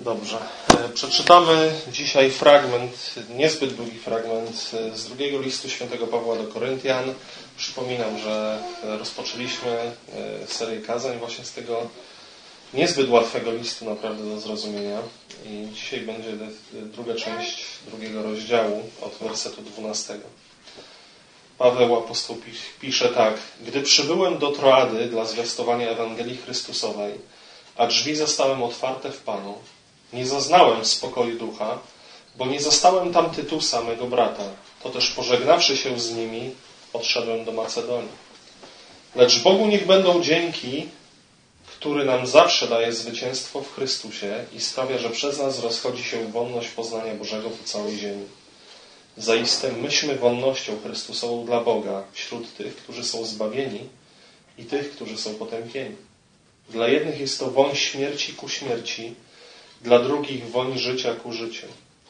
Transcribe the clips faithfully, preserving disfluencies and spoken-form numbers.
Dobrze. Przeczytamy dzisiaj fragment, niezbyt długi fragment z drugiego listu świętego Pawła do Koryntian. Przypominam, że rozpoczęliśmy serię kazań właśnie z tego niezbyt łatwego listu, naprawdę do zrozumienia. I dzisiaj będzie druga część drugiego rozdziału od wersetu dwunastego. Paweł apostoł pisze tak: Gdy przybyłem do Troady dla zwiastowania Ewangelii Chrystusowej, a drzwi zastałem otwarte w Panu, nie zaznałem spokoju ducha, bo nie zastałem tam Tytusa, mego brata. To też pożegnawszy się z nimi, odszedłem do Macedonii. Lecz Bogu niech będą dzięki, który nam zawsze daje zwycięstwo w Chrystusie i sprawia, że przez nas rozchodzi się wonność poznania Bożego po całej ziemi. Zaiste myśmy wonnością Chrystusową dla Boga wśród tych, którzy są zbawieni i tych, którzy są potępieni. Dla jednych jest to woń śmierci ku śmierci, dla drugich woń życia ku życiu,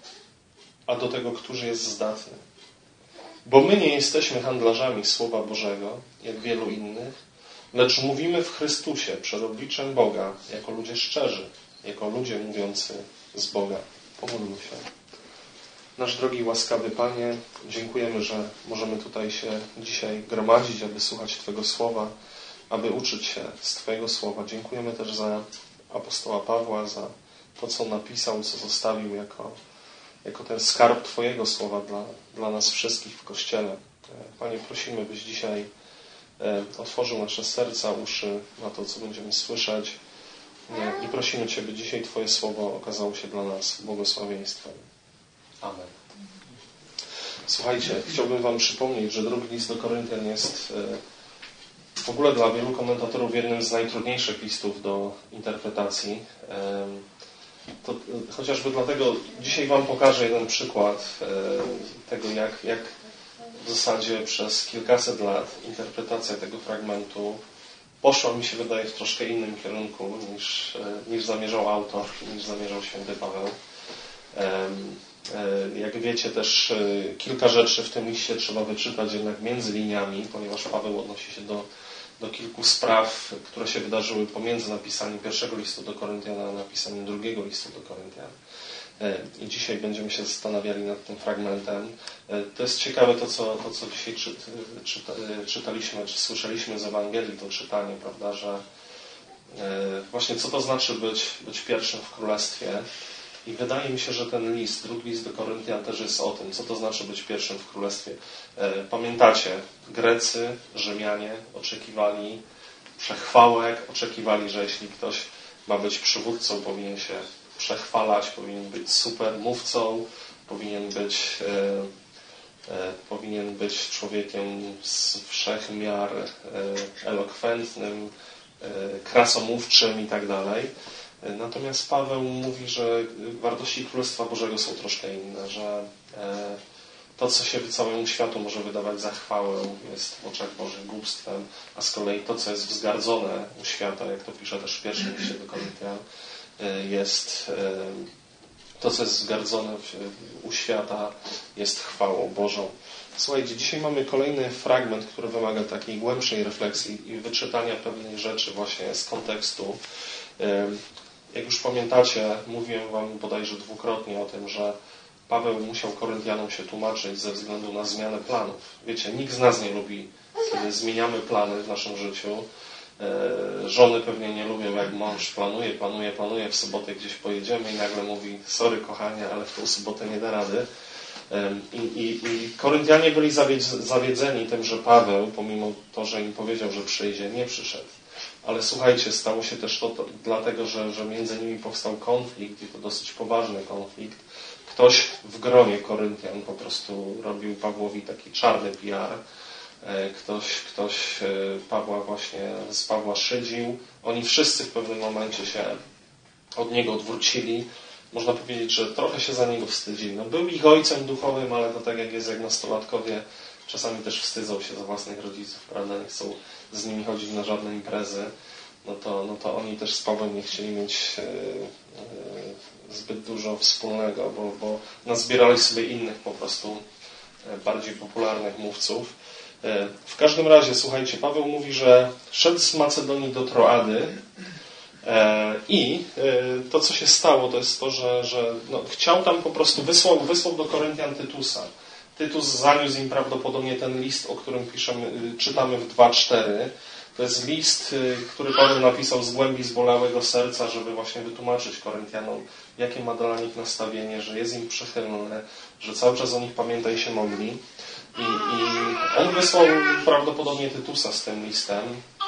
a do tego, którzy jest zdatny. Bo my nie jesteśmy handlarzami Słowa Bożego, jak wielu innych, lecz mówimy w Chrystusie przed obliczem Boga, jako ludzie szczerzy, jako ludzie mówiący z Boga. Pomódlmy się. Nasz drogi, łaskawy Panie, dziękujemy, że możemy tutaj się dzisiaj gromadzić, aby słuchać Twojego Słowa, aby uczyć się z Twojego Słowa. Dziękujemy też za apostoła Pawła, za to, co napisał, co zostawił jako, jako ten skarb Twojego Słowa dla, dla nas wszystkich w Kościele. Panie, prosimy, byś dzisiaj otworzył nasze serca, uszy na to, co będziemy słyszeć i prosimy Cię, by dzisiaj Twoje Słowo okazało się dla nas błogosławieństwem. Amen. Słuchajcie, chciałbym Wam przypomnieć, że drugi list do Koryntian jest w ogóle dla wielu komentatorów jednym z najtrudniejszych listów do interpretacji. To chociażby dlatego dzisiaj Wam pokażę jeden przykład tego, jak, jak w zasadzie przez kilkaset lat interpretacja tego fragmentu poszła, mi się wydaje, w troszkę innym kierunku niż, niż zamierzał autor, niż zamierzał święty Paweł. Jak wiecie, też kilka rzeczy w tym liście trzeba wyczytać jednak między liniami, ponieważ Paweł odnosi się do, do kilku spraw, które się wydarzyły pomiędzy napisaniem pierwszego listu do Koryntian a napisaniem drugiego listu do Koryntian. I dzisiaj będziemy się zastanawiali nad tym fragmentem. To jest ciekawe to, co, to, co dzisiaj czy, czyta, czytaliśmy, czy słyszeliśmy z Ewangelii, to czytanie, prawda, że właśnie co to znaczy być, być pierwszym w Królestwie. I wydaje mi się, że ten list, drugi list do Koryntian też jest o tym, co to znaczy być pierwszym w Królestwie. Pamiętacie, Grecy, Rzymianie oczekiwali przechwałek, oczekiwali, że jeśli ktoś ma być przywódcą, powinien się przechwalać, powinien być super mówcą, powinien być, e, e, powinien być człowiekiem z wszech miar e, elokwentnym, e, krasomówczym i tak dalej. Natomiast Paweł mówi, że wartości Królestwa Bożego są troszkę inne, że to, co się całemu światu może wydawać za chwałę, jest w oczach Bożych głupstwem, a z kolei to, co jest wzgardzone u świata, jak to pisze też w pierwszym liście do Koryntian, jest to, co jest wzgardzone u świata, jest chwałą Bożą. Słuchajcie, dzisiaj mamy kolejny fragment, który wymaga takiej głębszej refleksji i wyczytania pewnych rzeczy właśnie z kontekstu. Jak już pamiętacie, mówiłem Wam bodajże dwukrotnie o tym, że Paweł musiał Koryntianom się tłumaczyć ze względu na zmianę planów. Wiecie, nikt z nas nie lubi, kiedy zmieniamy plany w naszym życiu. Żony pewnie nie lubią, jak mąż planuje, planuje, planuje, w sobotę gdzieś pojedziemy i nagle mówi: sorry kochanie, ale w tą sobotę nie da rady. I, i, i Koryntianie byli zawiedzeni tym, że Paweł, pomimo to, że im powiedział, że przyjdzie, nie przyszedł. Ale słuchajcie, stało się też to, to dlatego, że, że między nimi powstał konflikt i to dosyć poważny konflikt. Ktoś w gronie Koryntian po prostu robił Pawłowi taki czarny P R. Ktoś, ktoś Pawła właśnie z Pawła szydził. Oni wszyscy w pewnym momencie się od niego odwrócili. Można powiedzieć, że trochę się za niego wstydzili. No, był ich ojcem duchowym, ale to tak jak jest, jak nastolatkowie czasami też wstydzą się za własnych rodziców, prawda? Nie chcą z nimi chodzić na żadne imprezy. No to, no to oni też z Pawłem nie chcieli mieć e, e, zbyt dużo wspólnego, bo, bo nazbierali sobie innych po prostu e, bardziej popularnych mówców. E, w każdym razie, słuchajcie, Paweł mówi, że szedł z Macedonii do Troady I to, co się stało, to jest to, że, że no, chciał tam po prostu, wysłał, wysłał do Koryntian Tytusa. Tytus zaniósł im prawdopodobnie ten list, o którym piszemy, czytamy w dwa cztery. To jest list, który Paweł napisał z głębi zbolałego serca, żeby właśnie wytłumaczyć Koryntianom, jakie ma dla nich nastawienie, że jest im przychylne, że cały czas o nich pamięta i się modli. I, i on wysłał prawdopodobnie Tytusa z tym listem,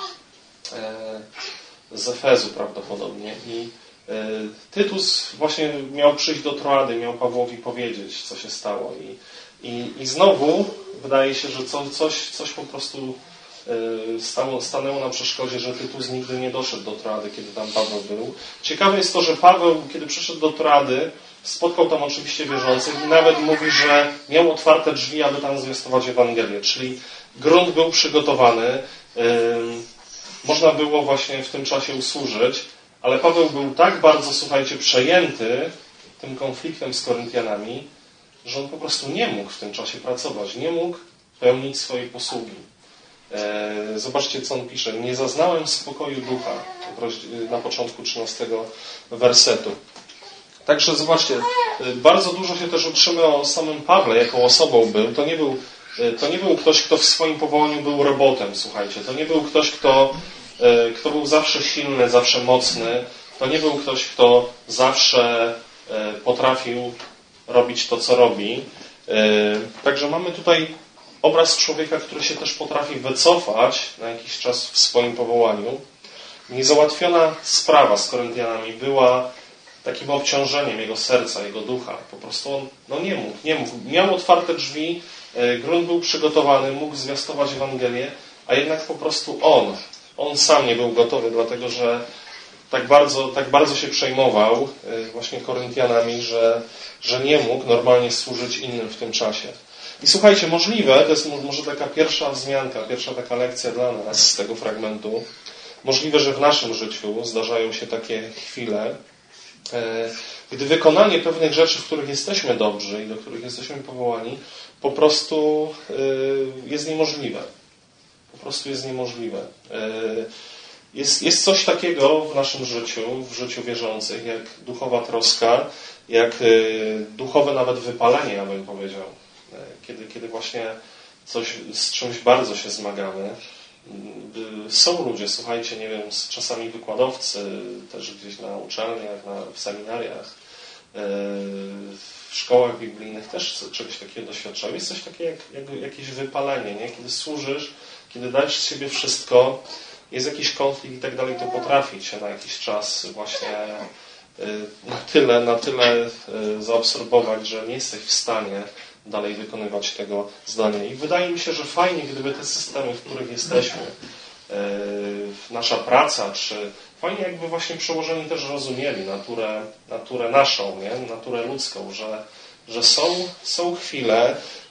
e, z Efezu prawdopodobnie. I e, Tytus właśnie miał przyjść do Troady, miał Pawłowi powiedzieć, co się stało. I, i, i znowu wydaje się, że co, coś, coś po prostu Stało, stanęło na przeszkodzie, że Tytus nigdy nie doszedł do Troady, kiedy tam Paweł był. Ciekawe jest to, że Paweł, kiedy przyszedł do Troady, spotkał tam oczywiście wierzących i nawet mówi, że miał otwarte drzwi, aby tam zwiastować Ewangelię. Czyli grunt był przygotowany, yy, można było właśnie w tym czasie usłużyć, ale Paweł był tak bardzo, słuchajcie, przejęty tym konfliktem z Koryntianami, że on po prostu nie mógł w tym czasie pracować, nie mógł pełnić swojej posługi. Zobaczcie, co on pisze. Nie zaznałem spokoju ducha na początku trzynastego wersetu. Także zobaczcie, bardzo dużo się też utrzyma o samym Pawle, jaką osobą był. To nie był, to nie był ktoś, kto w swoim powołaniu był robotem, słuchajcie. To nie był ktoś, kto, kto był zawsze silny, zawsze mocny. To nie był ktoś, kto zawsze potrafił robić to, co robi. Także mamy tutaj obraz człowieka, który się też potrafi wycofać na jakiś czas w swoim powołaniu. Niezałatwiona sprawa z Koryntianami była takim obciążeniem jego serca, jego ducha. Po prostu on no nie mógł, nie mógł. Miał otwarte drzwi, grunt był przygotowany, mógł zwiastować Ewangelię, a jednak po prostu on, on sam nie był gotowy, dlatego że tak bardzo, tak bardzo się przejmował właśnie Koryntianami, że, że nie mógł normalnie służyć innym w tym czasie. I słuchajcie, możliwe, to jest może taka pierwsza wzmianka, pierwsza taka lekcja dla nas z tego fragmentu, możliwe, że w naszym życiu zdarzają się takie chwile, gdy wykonanie pewnych rzeczy, w których jesteśmy dobrzy i do których jesteśmy powołani, po prostu jest niemożliwe. Po prostu jest niemożliwe. Jest, jest coś takiego w naszym życiu, w życiu wierzących, jak duchowa troska, jak duchowe nawet wypalenie, ja bym powiedział. Kiedy, kiedy właśnie coś, z czymś bardzo się zmagamy. Są ludzie, słuchajcie, nie wiem, czasami wykładowcy, też gdzieś na uczelniach, na, w seminariach, w szkołach biblijnych też czegoś takiego doświadczają. Jest coś takiego jak, jak jakieś wypalenie, nie? Kiedy służysz, kiedy dajesz z siebie wszystko, jest jakiś konflikt i tak dalej, to potrafi cię na jakiś czas właśnie na tyle, na tyle zaabsorbować, że nie jesteś w stanie dalej wykonywać tego zdania. I wydaje mi się, że fajnie, gdyby te systemy, w których jesteśmy, nasza praca, czy fajnie jakby właśnie przełożeni też rozumieli naturę, naturę naszą, nie? Naturę ludzką, że, że są, są chwile,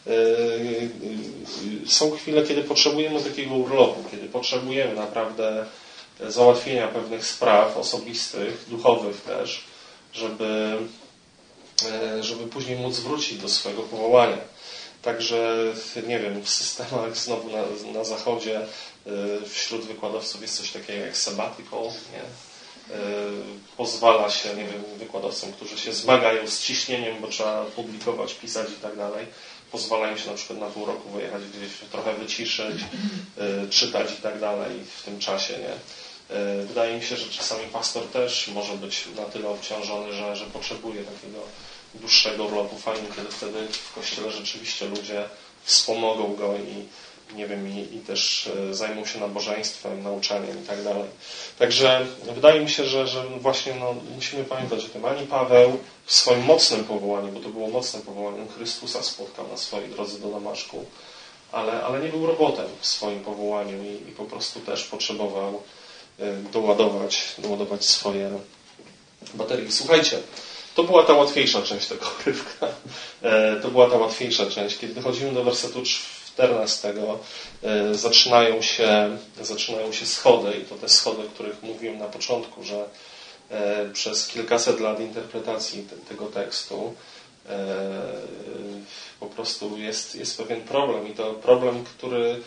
są chwile, kiedy potrzebujemy takiego urlopu, kiedy potrzebujemy naprawdę załatwienia pewnych spraw osobistych, duchowych też, żeby żeby później móc wrócić do swojego powołania. Także, nie wiem, w systemach znowu na, na zachodzie wśród wykładowców jest coś takiego jak sabbatical, nie? Pozwala się, nie wiem, wykładowcom, którzy się zmagają z ciśnieniem, bo trzeba publikować, pisać i tak dalej, pozwalają się na przykład na pół roku wyjechać gdzieś, trochę wyciszyć, czytać i tak dalej w tym czasie, nie? Wydaje mi się, że czasami pastor też może być na tyle obciążony, że, że potrzebuje takiego dłuższego urlopu. Fajnie, kiedy wtedy w Kościele rzeczywiście ludzie wspomogą go i nie wiem, i, i też zajmą się nabożeństwem, nauczaniem i tak dalej. Także wydaje mi się, że, że właśnie no, musimy pamiętać o tym. Ani Paweł w swoim mocnym powołaniu, bo to było mocne powołanie, Chrystusa spotkał na swojej drodze do Damaszku, ale, ale nie był robotem w swoim powołaniu i, i po prostu też potrzebował doładować, doładować swoje baterie. Słuchajcie, to była ta łatwiejsza część tego urywka. To była ta łatwiejsza część. Kiedy dochodzimy do wersetu czternastego, zaczynają się, zaczynają się schody i to te schody, o których mówiłem na początku, że przez kilkaset lat interpretacji te, tego tekstu po prostu jest, jest pewien problem i to problem, który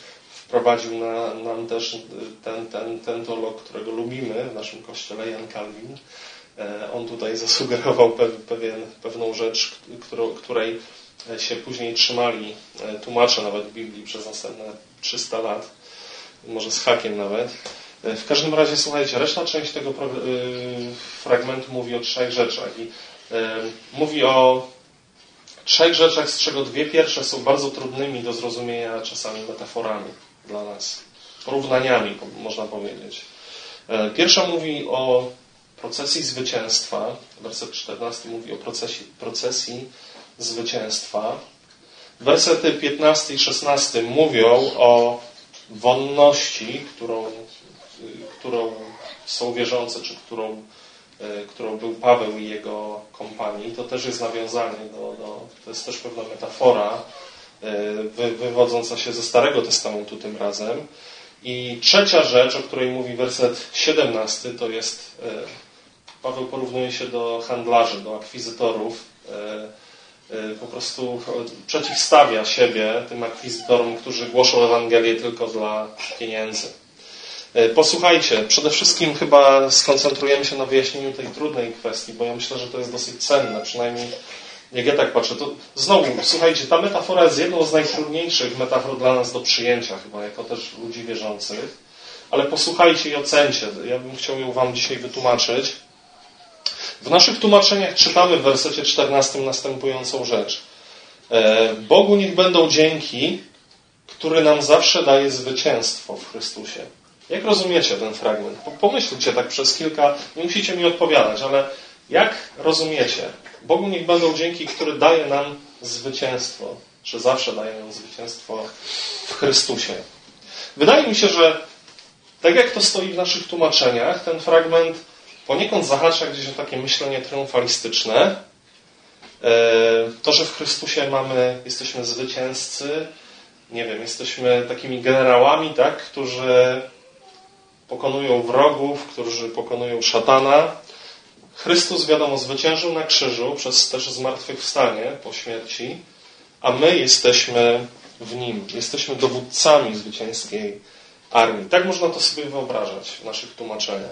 wprowadził na, nam też ten, ten, ten teolog, którego lubimy w naszym kościele, Jan Kalwin. On tutaj zasugerował pewien, pewną rzecz, którą, której się później trzymali tłumacze nawet w Biblii przez następne trzysta lat, może z hakiem nawet. W każdym razie, słuchajcie, reszta część tego fragmentu mówi o trzech rzeczach i mówi o trzech rzeczach, z czego dwie pierwsze są bardzo trudnymi do zrozumienia czasami metaforami dla nas, porównaniami, można powiedzieć. Pierwsza mówi o procesji zwycięstwa, werset czternasty mówi o procesji, procesji zwycięstwa. Wersety piętnasty i szesnasty mówią o wonności, którą, którą są wierzące, czy którą, którą był Paweł i jego kompanii. To też jest nawiązanie do, do to jest też pewna metafora wy, wywodząca się ze Starego Testamentu tym razem. I trzecia rzecz, o której mówi werset siedemnasty, to jest Paweł porównuje się do handlarzy, do akwizytorów. Po prostu przeciwstawia siebie tym akwizytorom, którzy głoszą Ewangelię tylko dla pieniędzy. Posłuchajcie, przede wszystkim chyba skoncentrujemy się na wyjaśnieniu tej trudnej kwestii, bo ja myślę, że to jest dosyć cenne, przynajmniej jak ja tak patrzę. To znowu, słuchajcie, ta metafora jest jedną z najtrudniejszych metafor dla nas do przyjęcia, chyba jako też ludzi wierzących, ale posłuchajcie i ocencie. Ja bym chciał ją wam dzisiaj wytłumaczyć. W naszych tłumaczeniach czytamy w wersecie czternastym następującą rzecz. Bogu niech będą dzięki, który nam zawsze daje zwycięstwo w Chrystusie. Jak rozumiecie ten fragment? Pomyślcie tak przez kilka, nie musicie mi odpowiadać, ale jak rozumiecie? Bogu niech będą dzięki, który daje nam zwycięstwo, czy zawsze daje nam zwycięstwo w Chrystusie. Wydaje mi się, że tak jak to stoi w naszych tłumaczeniach, ten fragment poniekąd zahacza gdzieś o takie myślenie triumfalistyczne. To, że w Chrystusie mamy, jesteśmy zwycięzcy, nie wiem, jesteśmy takimi generałami, tak, którzy pokonują wrogów, którzy pokonują szatana. Chrystus, wiadomo, zwyciężył na krzyżu przez też zmartwychwstanie po śmierci, a my jesteśmy w Nim. Jesteśmy dowódcami zwycięskiej armii. Tak można to sobie wyobrażać w naszych tłumaczeniach.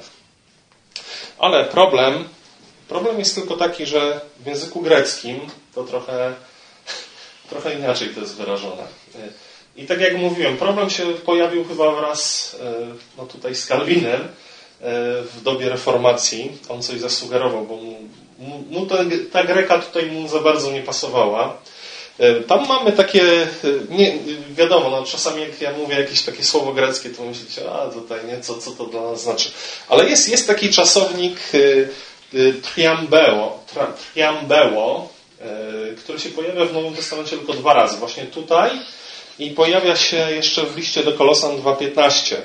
Ale problem, problem jest tylko taki, że w języku greckim to trochę, trochę inaczej to jest wyrażone. I tak jak mówiłem, problem się pojawił chyba wraz no tutaj z Kalwinem w dobie reformacji. On coś zasugerował, bo mu, mu ta, ta greka tutaj mu za bardzo nie pasowała. Tam mamy takie, nie, wiadomo, no czasami jak ja mówię jakieś takie słowo greckie, to myślicie, a tutaj nie, co, co to dla nas znaczy. Ale jest, jest taki czasownik triambeo, triambeo, który się pojawia w Nowym Testamencie tylko dwa razy. Właśnie tutaj i pojawia się jeszcze w liście do Kolosan dwa piętnaście.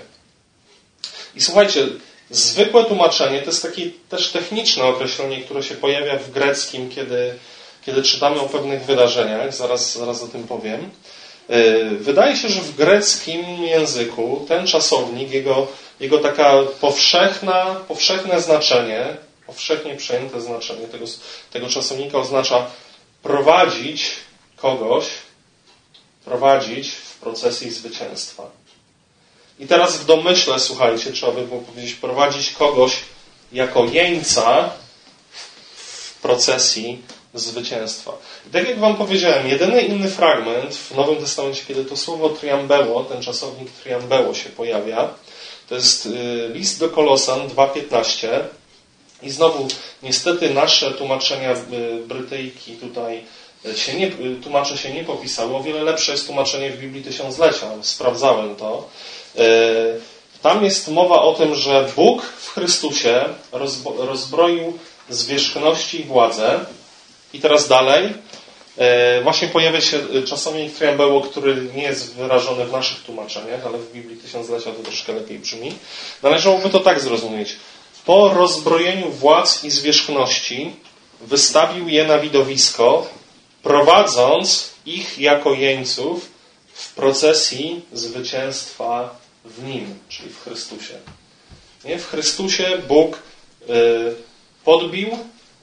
I słuchajcie, zwykłe tłumaczenie to jest takie też techniczne określenie, które się pojawia w greckim, kiedy Kiedy czytamy o pewnych wydarzeniach, zaraz, zaraz o tym powiem. Wydaje się, że w greckim języku ten czasownik, jego, jego taka powszechna, powszechne znaczenie, powszechnie przyjęte znaczenie tego, tego czasownika oznacza prowadzić kogoś, prowadzić w procesji zwycięstwa. I teraz w domyśle, słuchajcie, trzeba by było powiedzieć, prowadzić kogoś jako jeńca w procesji zwycięstwa. I tak jak wam powiedziałem, jedyny inny fragment w Nowym Testamencie, kiedy to słowo triambeo, ten czasownik triambeo się pojawia, to jest list do Kolosan dwa piętnaście i znowu niestety nasze tłumaczenia Brytyjki tutaj się nie, tłumacze się nie popisały. O wiele lepsze jest tłumaczenie w Biblii Tysiąclecia. Sprawdzałem to. Tam jest mowa o tym, że Bóg w Chrystusie rozbroił zwierzchności i władzę. I teraz dalej, właśnie pojawia się czasownik triambeo, który nie jest wyrażony w naszych tłumaczeniach, ale w Biblii Tysiąclecia to troszkę lepiej brzmi. Należałoby to tak zrozumieć. Po rozbrojeniu władz i zwierzchności wystawił je na widowisko, prowadząc ich jako jeńców w procesji zwycięstwa w Nim, czyli w Chrystusie. Nie? W Chrystusie Bóg podbił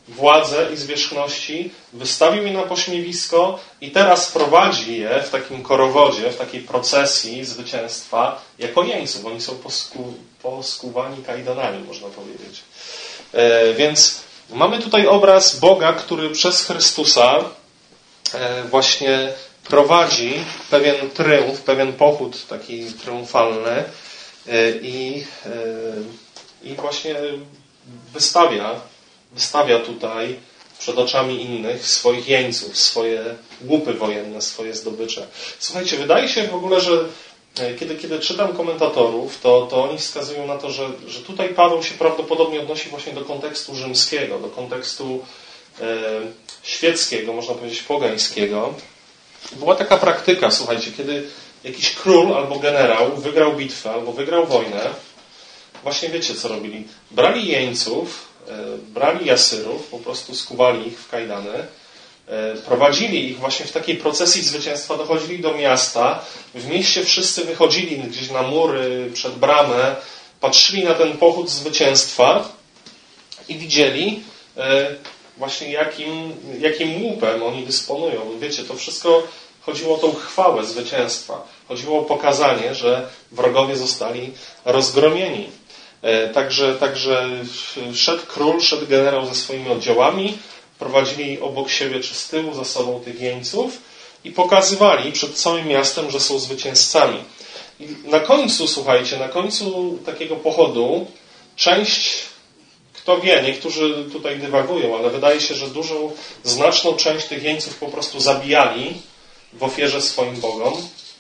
władzę i zwierzchności, wystawił je na pośmiewisko i teraz prowadzi je w takim korowodzie, w takiej procesji zwycięstwa jako jeńców. Oni są posku, poskuwani kajdanami, można powiedzieć. E, więc mamy tutaj obraz Boga, który przez Chrystusa e, właśnie prowadzi pewien triumf, pewien pochód taki triumfalny e, i, e, i właśnie wystawia Wystawia tutaj przed oczami innych swoich jeńców, swoje łupy wojenne, swoje zdobycze. Słuchajcie, wydaje się w ogóle, że kiedy, kiedy czytam komentatorów, to, to oni wskazują na to, że, że tutaj Paweł się prawdopodobnie odnosi właśnie do kontekstu rzymskiego, do kontekstu e, świeckiego, można powiedzieć pogańskiego. Była taka praktyka, słuchajcie, kiedy jakiś król albo generał wygrał bitwę albo wygrał wojnę, właśnie wiecie, co robili? Brali jeńców, brali Jasyrów, po prostu skuwali ich w kajdany, prowadzili ich właśnie w takiej procesji zwycięstwa, dochodzili do miasta, w mieście wszyscy wychodzili gdzieś na mury, przed bramę, patrzyli na ten pochód zwycięstwa i widzieli właśnie jakim, jakim łupem oni dysponują. Wiecie, to wszystko chodziło o tą chwałę zwycięstwa. Chodziło o pokazanie, że wrogowie zostali rozgromieni. Także, także szedł król, szedł generał ze swoimi oddziałami, prowadzili obok siebie czy z tyłu za sobą tych jeńców i pokazywali przed całym miastem, że są zwycięzcami. I na końcu, słuchajcie, na końcu takiego pochodu część, kto wie, niektórzy tutaj dywagują, ale wydaje się, że dużą, znaczną część tych jeńców po prostu zabijali w ofierze swoim bogom.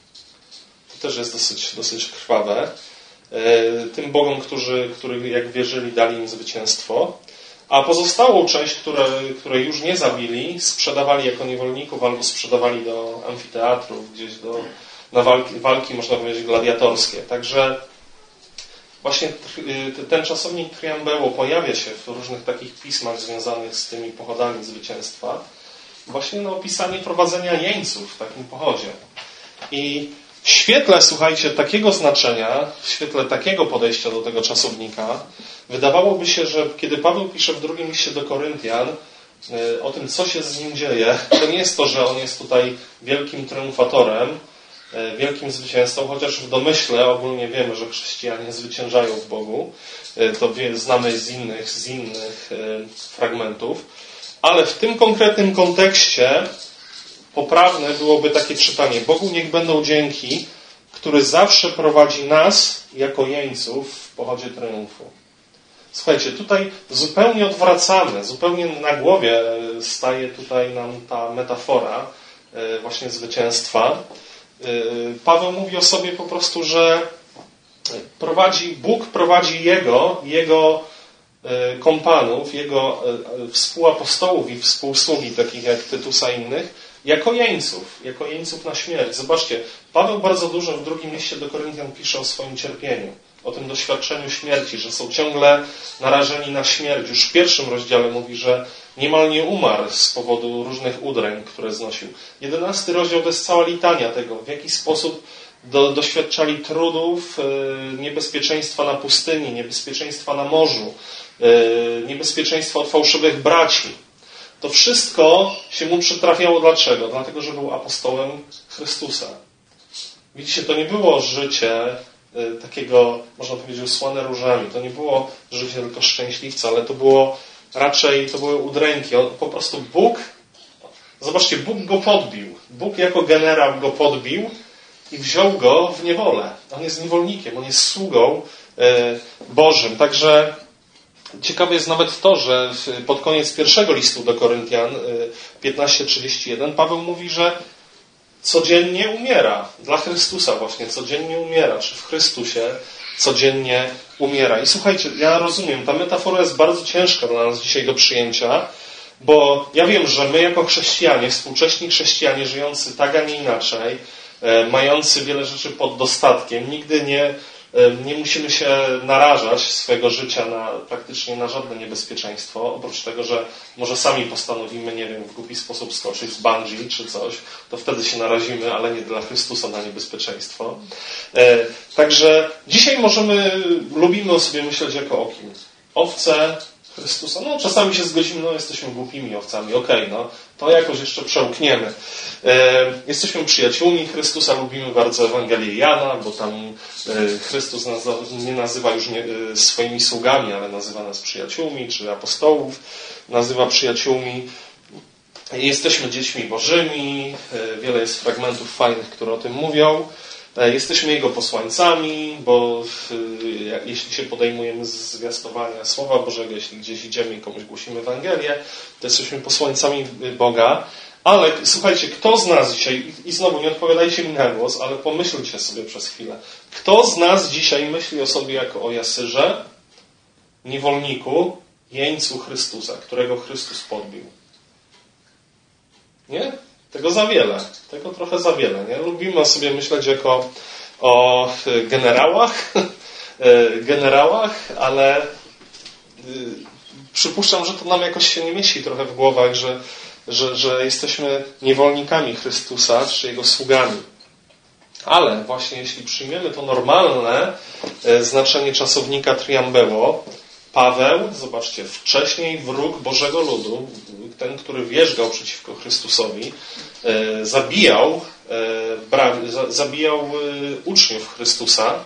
To też jest dosyć, dosyć krwawe. Tym bogom, którzy, którzy jak wierzyli, dali im zwycięstwo, a pozostałą część, które, które już nie zabili, sprzedawali jako niewolników albo sprzedawali do amfiteatrów, gdzieś do, na walki, walki, można powiedzieć, gladiatorskie. Także właśnie ten czasownik triambello pojawia się w różnych takich pismach związanych z tymi pochodami zwycięstwa, właśnie na opisanie prowadzenia jeńców w takim pochodzie. I w świetle, słuchajcie, takiego znaczenia, w świetle takiego podejścia do tego czasownika, wydawałoby się, że kiedy Paweł pisze w drugim liście do Koryntian o tym, co się z nim dzieje, to nie jest to, że on jest tutaj wielkim triumfatorem, wielkim zwycięzcą, chociaż w domyśle ogólnie wiemy, że chrześcijanie zwyciężają w Bogu. To znamy z innych, z innych fragmentów. Ale w tym konkretnym kontekście poprawne byłoby takie czytanie. Bogu niech będą dzięki, który zawsze prowadzi nas jako jeńców w pochodzie triumfu. Słuchajcie, tutaj zupełnie odwracamy, zupełnie na głowie staje tutaj nam ta metafora właśnie zwycięstwa. Paweł mówi o sobie po prostu, że prowadzi, Bóg prowadzi Jego, Jego kompanów, Jego współapostołów i współsługi, takich jak Tytusa i innych, jako jeńców, jako jeńców na śmierć. Zobaczcie, Paweł bardzo dużo w drugim liście do Koryntian pisze o swoim cierpieniu, o tym doświadczeniu śmierci, że są ciągle narażeni na śmierć. Już w pierwszym rozdziale mówi, że niemal nie umarł z powodu różnych udręk, które znosił. Jedenasty rozdział to jest cała litania tego, w jaki sposób do, doświadczali trudów, yy, niebezpieczeństwa na pustyni, niebezpieczeństwa na morzu, yy, niebezpieczeństwa od fałszywych braci. To wszystko się mu przytrafiało. Dlaczego? Dlatego, że był apostołem Chrystusa. Widzicie, to nie było życie y, takiego, można powiedzieć, usłane różami. To nie było życie tylko szczęśliwca, ale to było raczej, to były udręki. On, po prostu Bóg, zobaczcie, Bóg go podbił. Bóg jako generał go podbił i wziął go w niewolę. On jest niewolnikiem, on jest sługą y, Bożym. Także ciekawe jest nawet to, że pod koniec pierwszego listu do Koryntian piętnaście trzydzieści jeden Paweł mówi, że codziennie umiera. Dla Chrystusa właśnie codziennie umiera. Czy w Chrystusie codziennie umiera. I słuchajcie, ja rozumiem, ta metafora jest bardzo ciężka dla nas dzisiaj do przyjęcia, bo ja wiem, że my jako chrześcijanie, współcześni chrześcijanie żyjący tak, a nie inaczej, mający wiele rzeczy pod dostatkiem, nigdy nie Nie musimy się narażać swojego życia na, praktycznie na żadne niebezpieczeństwo, oprócz tego, że może sami postanowimy, nie wiem, w głupi sposób skoczyć z bungee czy coś, to wtedy się narazimy, ale nie dla Chrystusa na niebezpieczeństwo. E, także dzisiaj możemy, lubimy o sobie myśleć jako o kim? Owce Chrystusa. No czasami się zgodzimy, no jesteśmy głupimi owcami, okej, okay, no to jakoś jeszcze przełkniemy. E, jesteśmy przyjaciółmi Chrystusa, lubimy bardzo Ewangelię Jana, bo tam e, Chrystus nas nie nazywa już nie, e, swoimi sługami, ale nazywa nas przyjaciółmi, czy apostołów nazywa przyjaciółmi. Jesteśmy dziećmi Bożymi, e, wiele jest fragmentów fajnych, które o tym mówią. Jesteśmy Jego posłańcami, bo jeśli się podejmujemy z zwiastowania Słowa Bożego, jeśli gdzieś idziemy i komuś głosimy Ewangelię, to jesteśmy posłańcami Boga. Ale słuchajcie, kto z nas dzisiaj, i znowu nie odpowiadajcie mi na głos, ale pomyślcie sobie przez chwilę, kto z nas dzisiaj myśli o sobie jako o Jasyrze, niewolniku, jeńcu Chrystusa, którego Chrystus podbił? Nie? Tego za wiele. Tego trochę za wiele. Nie? Lubimy o sobie myśleć jako o generałach, generałach, ale przypuszczam, że to nam jakoś się nie mieści trochę w głowach, że, że, że jesteśmy niewolnikami Chrystusa, czy Jego sługami. Ale właśnie jeśli przyjmiemy to normalne znaczenie czasownika triambelo, Paweł, zobaczcie, wcześniej wróg Bożego ludu, ten, który wierzgał przeciwko Chrystusowi, e, zabijał, e, za, zabijał e, uczniów Chrystusa.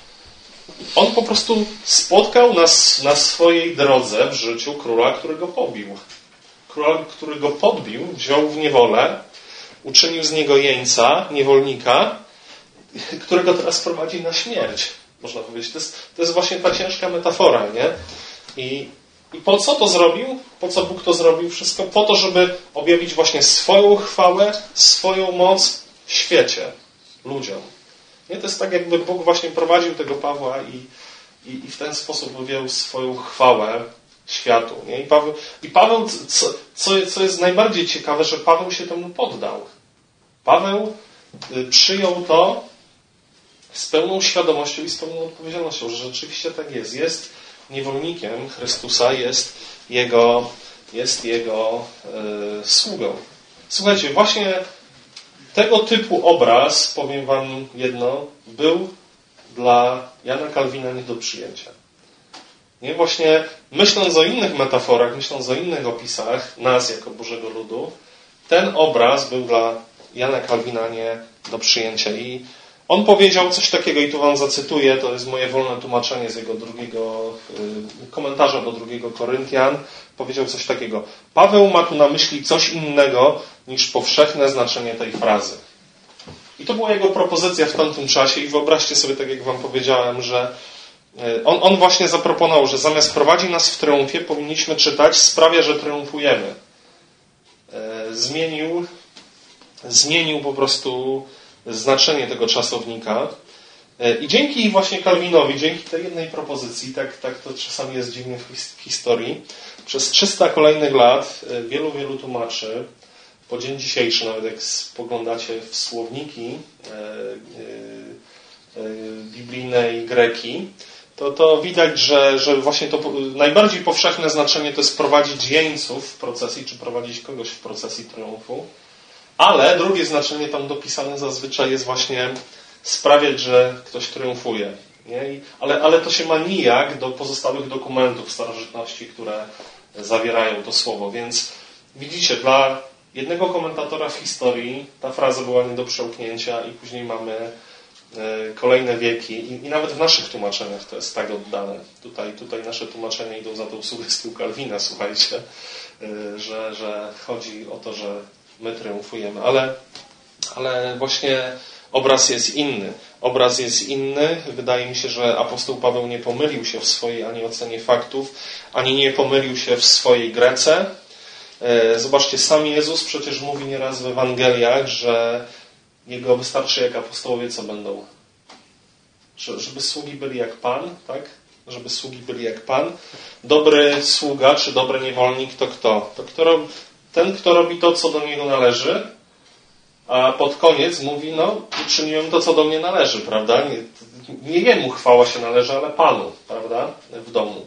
On po prostu spotkał na, na swojej drodze w życiu króla, który go pobił. Króla, który go podbił, wziął w niewolę, uczynił z niego jeńca, niewolnika, którego teraz prowadzi na śmierć. Można powiedzieć. To jest, to jest właśnie ta ciężka metafora, nie? I, I po co to zrobił? Po co Bóg to zrobił? Wszystko po to, żeby objawić właśnie swoją chwałę, swoją moc w świecie, ludziom. Nie? To jest tak, jakby Bóg właśnie prowadził tego Pawła i, i, i w ten sposób objawił swoją chwałę światu. Nie? I Paweł, i Paweł co, co, co jest najbardziej ciekawe, że Paweł się temu poddał. Paweł y, przyjął to z pełną świadomością i z pełną odpowiedzialnością, że rzeczywiście tak jest. Jest niewolnikiem Chrystusa, jest Jego, jest jego e, sługą. Słuchajcie, właśnie tego typu obraz, powiem wam jedno, był dla Jana Kalwina nie do przyjęcia. Nie? Właśnie myśląc o innych metaforach, myśląc o innych opisach nas jako Bożego ludu, ten obraz był dla Jana Kalwina nie do przyjęcia. I on powiedział coś takiego, i tu wam zacytuję, to jest moje wolne tłumaczenie z jego drugiego y, komentarza do drugiego Koryntian. Powiedział coś takiego. Paweł ma tu na myśli coś innego niż powszechne znaczenie tej frazy. I to była jego propozycja w tamtym czasie i wyobraźcie sobie, tak jak wam powiedziałem, że y, on, on właśnie zaproponował, że zamiast prowadzi nas w triumfie, powinniśmy czytać sprawia, że triumfujemy. Y, zmienił, zmienił po prostu znaczenie tego czasownika. I dzięki właśnie Kalwinowi, dzięki tej jednej propozycji, tak, tak to czasami jest dziwnie w historii, przez trzysta kolejnych lat wielu, wielu tłumaczy, po dzień dzisiejszy, nawet jak spoglądacie w słowniki e, e, biblijne i greki, to, to widać, że, że właśnie to najbardziej powszechne znaczenie to jest prowadzić jeńców w procesji, czy prowadzić kogoś w procesji triumfu. Ale drugie znaczenie tam dopisane zazwyczaj jest właśnie sprawiać, że ktoś triumfuje. Nie? I, ale, ale to się ma nijak do pozostałych dokumentów starożytności, które zawierają to słowo. Więc widzicie, dla jednego komentatora w historii ta fraza była nie do przełknięcia i później mamy e, kolejne wieki i, i nawet w naszych tłumaczeniach to jest tak oddane. Tutaj, tutaj nasze tłumaczenia idą za tą sugestią Kalwina, słuchajcie, e, że, że chodzi o to, że my triumfujemy, ale, ale właśnie obraz jest inny. Obraz jest inny. Wydaje mi się, że apostoł Paweł nie pomylił się w swojej ani ocenie faktów, ani nie pomylił się w swojej grece. Zobaczcie, sam Jezus przecież mówi nieraz w Ewangeliach, że Jego wystarczy jak apostołowie co będą. Żeby sługi byli jak Pan, tak? Żeby sługi byli jak Pan. Dobry sługa czy dobry niewolnik to kto? To kto robi Ten, kto robi to, co do niego należy, a pod koniec mówi, no, uczyniłem to, co do mnie należy, prawda? Nie, nie jemu chwała się należy, ale Panu, prawda? W domu.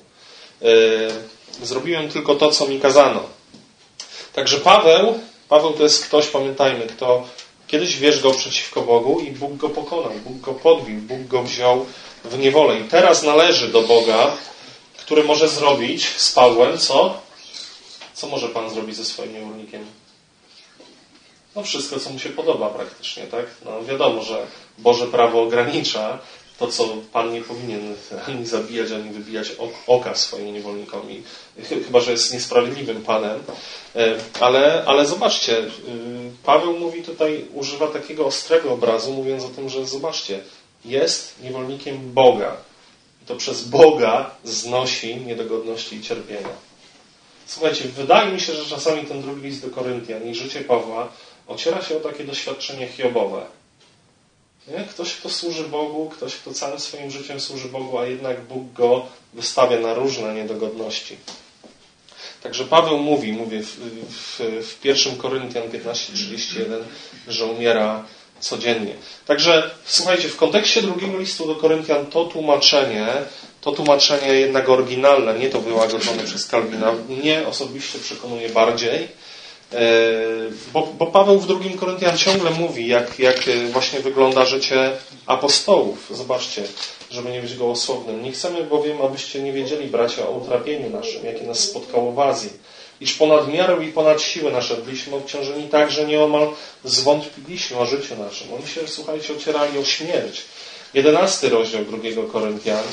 Yy, zrobiłem tylko to, co mi kazano. Także Paweł, Paweł to jest ktoś, pamiętajmy, kto kiedyś wierzgał przeciwko Bogu i Bóg go pokonał, Bóg go podbił, Bóg go wziął w niewolę. I teraz należy do Boga, który może zrobić z Pawłem, co? Co może Pan zrobić ze swoim niewolnikiem? No wszystko, co mu się podoba praktycznie, tak? No wiadomo, że Boże prawo ogranicza to, co Pan nie powinien ani zabijać, ani wybijać oka swoim niewolnikom, chyba że jest niesprawiedliwym Panem. Ale, ale zobaczcie, Paweł mówi tutaj, używa takiego ostrego obrazu, mówiąc o tym, że zobaczcie, jest niewolnikiem Boga. I to przez Boga znosi niedogodności i cierpienia. Słuchajcie, wydaje mi się, że czasami ten drugi list do Koryntian i życie Pawła ociera się o takie doświadczenie hiobowe. Nie? Ktoś, kto służy Bogu, ktoś, kto całym swoim życiem służy Bogu, a jednak Bóg go wystawia na różne niedogodności. Także Paweł mówi, mówię w, w, w pierwszym Koryntian piętnaście trzydzieści jeden, że umiera codziennie. Także słuchajcie, w kontekście drugiego listu do Koryntian to tłumaczenie, to tłumaczenie jednak oryginalne, nie to wyłagodzone przez Kalwina, mnie osobiście przekonuje bardziej, bo, bo Paweł w drugim Koryntian ciągle mówi, jak, jak właśnie wygląda życie apostołów. Zobaczcie, żeby nie być gołosłownym. Nie chcemy bowiem, abyście nie wiedzieli, bracia, o utrapieniu naszym, jakie nas spotkało w Azji. Iż ponad miarę i ponad siłę nasze byliśmy obciążeni tak, że nieomal zwątpiliśmy o życiu naszym. Oni się, słuchajcie, ocierali o śmierć. Jedenasty rozdział drugiego Koryntian.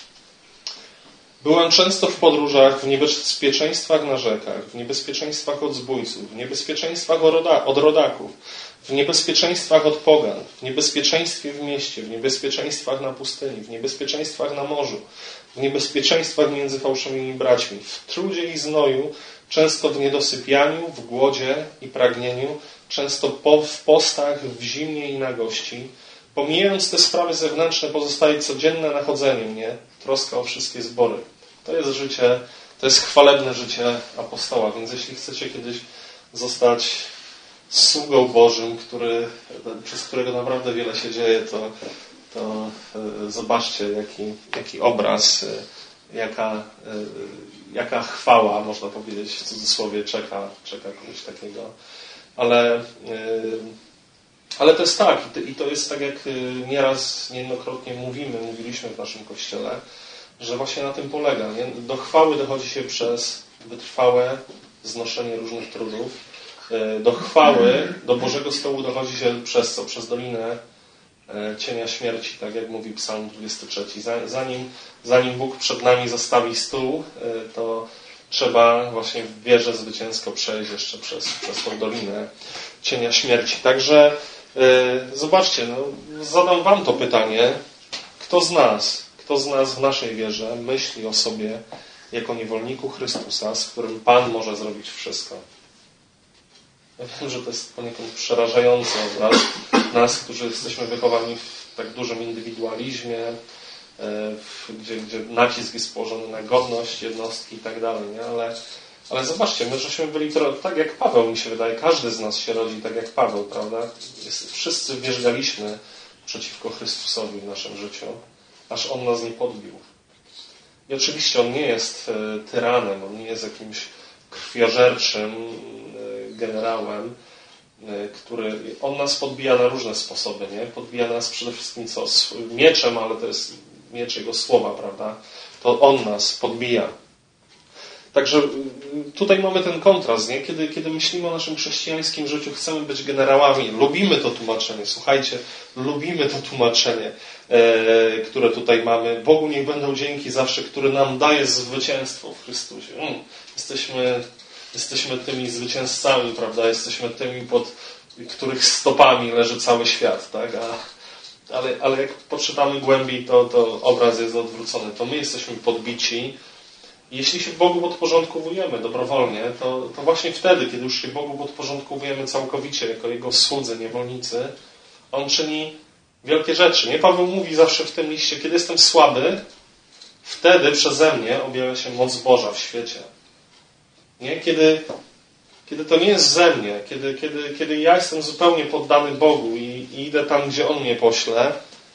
Byłem często w podróżach, w niebezpieczeństwach na rzekach, w niebezpieczeństwach od zbójców, w niebezpieczeństwach od rodaków, w niebezpieczeństwach od pogan, w niebezpieczeństwie w mieście, w niebezpieczeństwach na pustyni, w niebezpieczeństwach na morzu, w niebezpieczeństwach między fałszywymi braćmi, w trudzie i znoju, często w niedosypianiu, w głodzie i pragnieniu, często po, w postach, w zimnie i nagości. Pomijając te sprawy zewnętrzne, pozostaje codzienne nachodzenie mnie, troska o wszystkie zbory. To jest życie, to jest chwalebne życie apostoła, więc jeśli chcecie kiedyś zostać sługą Bożym, który, przez którego naprawdę wiele się dzieje, to, to zobaczcie, jaki, jaki obraz, jaka, jaka chwała, można powiedzieć w cudzysłowie, czeka, czeka kogoś takiego. Ale Ale to jest tak, i to jest tak, jak nieraz, niejednokrotnie mówimy, mówiliśmy w naszym Kościele, że właśnie na tym polega. Nie? Do chwały dochodzi się przez wytrwałe znoszenie różnych trudów. Do chwały, do Bożego stołu dochodzi się przez co? Przez dolinę cienia śmierci, tak jak mówi Psalm dwudziesty trzeci. Zanim, zanim Bóg przed nami zastawi stół, to trzeba właśnie w wierze zwycięsko przejść jeszcze przez, przez tą dolinę cienia śmierci. Także zobaczcie, no, zadam wam to pytanie. Kto z nas, kto z nas w naszej wierze myśli o sobie jako niewolniku Chrystusa, z którym Pan może zrobić wszystko? Ja wiem, że to jest poniekąd przerażający obraz nas, którzy jesteśmy wychowani w tak dużym indywidualizmie, gdzie, gdzie nacisk jest położony na godność jednostki i tak dalej, nie? Ale Ale zobaczcie, my żeśmy byli to, tak jak Paweł, mi się wydaje, każdy z nas się rodzi tak jak Paweł, prawda? Jest, wszyscy wierzgaliśmy przeciwko Chrystusowi w naszym życiu, aż On nas nie podbił. I oczywiście On nie jest tyranem, On nie jest jakimś krwiożerczym generałem, który... On nas podbija na różne sposoby, nie? Podbija nas przede wszystkim co? Mieczem, ale to jest miecz Jego słowa, prawda? To On nas podbija. Także tutaj mamy ten kontrast, nie? Kiedy, kiedy myślimy o naszym chrześcijańskim życiu, chcemy być generałami, lubimy to tłumaczenie, słuchajcie, lubimy to tłumaczenie, e, które tutaj mamy. Bogu niech będą dzięki zawsze, który nam daje zwycięstwo w Chrystusie. Mm, jesteśmy, jesteśmy tymi zwycięzcami, prawda? Jesteśmy tymi, pod których stopami leży cały świat, tak? A, ale, ale jak poczytamy głębiej, to, to obraz jest odwrócony. To my jesteśmy podbici. Jeśli się Bogu podporządkowujemy dobrowolnie, to, to właśnie wtedy, kiedy już się Bogu podporządkowujemy całkowicie, jako Jego słudzy, niewolnicy, On czyni wielkie rzeczy. Nie? Paweł mówi zawsze w tym liście, kiedy jestem słaby, wtedy przeze mnie objawia się moc Boża w świecie. Nie? Kiedy, kiedy to nie jest ze mnie, kiedy, kiedy, kiedy ja jestem zupełnie poddany Bogu i, i idę tam, gdzie On mnie pośle,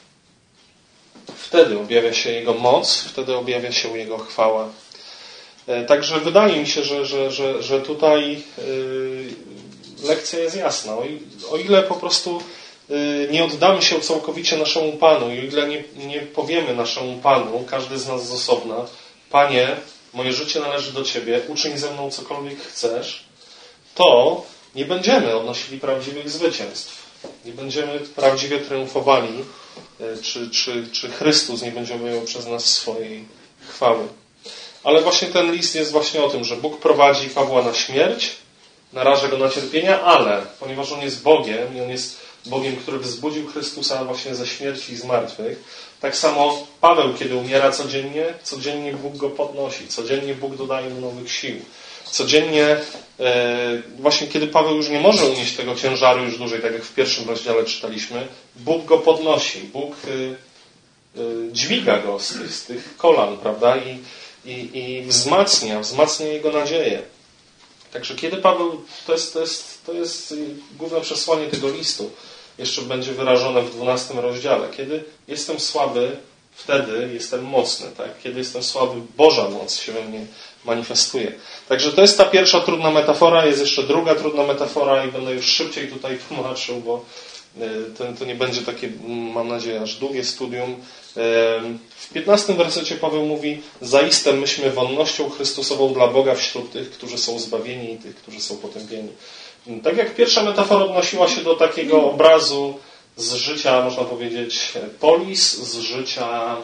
wtedy objawia się Jego moc, wtedy objawia się Jego chwała. Także wydaje mi się, że, że, że, że tutaj yy, lekcja jest jasna. O, o ile po prostu yy, nie oddamy się całkowicie naszemu Panu i o ile nie, nie powiemy naszemu Panu, każdy z nas z osobna, Panie, moje życie należy do Ciebie, uczyń ze mną cokolwiek chcesz, to nie będziemy odnosili prawdziwych zwycięstw. Nie będziemy prawdziwie triumfowali, czy, czy, czy Chrystus nie będzie miał przez nas swojej chwały. Ale właśnie ten list jest właśnie o tym, że Bóg prowadzi Pawła na śmierć, naraża go na cierpienia, ale ponieważ on jest Bogiem i on jest Bogiem, który wzbudził Chrystusa właśnie ze śmierci i z martwych, tak samo Paweł, kiedy umiera codziennie, codziennie Bóg go podnosi, codziennie Bóg dodaje mu nowych sił. Codziennie, e, właśnie kiedy Paweł już nie może unieść tego ciężaru już dłużej, tak jak w pierwszym rozdziale czytaliśmy, Bóg go podnosi, Bóg e, e, dźwiga go z tych, z tych kolan, prawda, i, i, i wzmacnia, wzmacnia jego nadzieję. Także kiedy Paweł, to jest, to jest, to jest główne przesłanie tego listu, jeszcze będzie wyrażone w dwunastym rozdziale. Kiedy jestem słaby, wtedy jestem mocny. Tak? Kiedy jestem słaby, Boża moc się we mnie manifestuje. Także to jest ta pierwsza trudna metafora. Jest jeszcze druga trudna metafora i będę już szybciej tutaj tłumaczył, bo to, to nie będzie takie, mam nadzieję, aż długie studium. W piętnastym wersecie Paweł mówi: zaiste myśmy wonnością Chrystusową dla Boga wśród tych, którzy są zbawieni i tych, którzy są potępieni. Tak jak pierwsza metafora odnosiła się do takiego obrazu z życia, można powiedzieć, polis, z życia